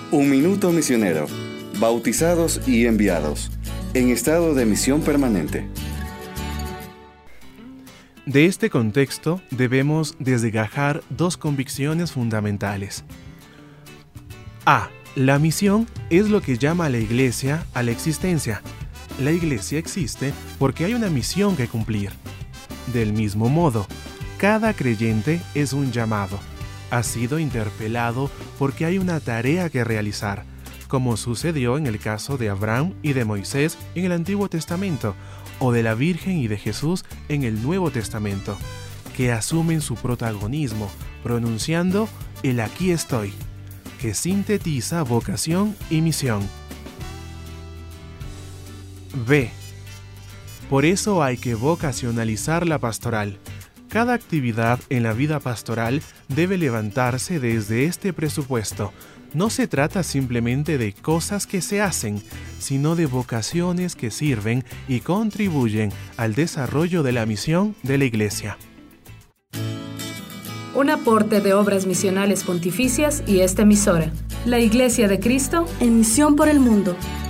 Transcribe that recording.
Un minuto misionero. Bautizados y enviados. En estado de misión permanente. De este contexto debemos desgajar dos convicciones fundamentales. A. La misión es lo que llama a la Iglesia a la existencia. La Iglesia existe porque hay una misión que cumplir. Del mismo modo, cada creyente es un llamado. Ha sido interpelado porque hay una tarea que realizar, como sucedió en el caso de Abraham y de Moisés en el Antiguo Testamento, o de la Virgen y de Jesús en el Nuevo Testamento, que asumen su protagonismo, pronunciando el aquí estoy, que sintetiza vocación y misión. B. Por eso hay que vocacionalizar la pastoral. Cada actividad en la vida pastoral debe levantarse desde este presupuesto. No se trata simplemente de cosas que se hacen, sino de vocaciones que sirven y contribuyen al desarrollo de la misión de la Iglesia. Un aporte de Obras Misionales Pontificias y esta emisora. La Iglesia de Cristo en misión por el mundo.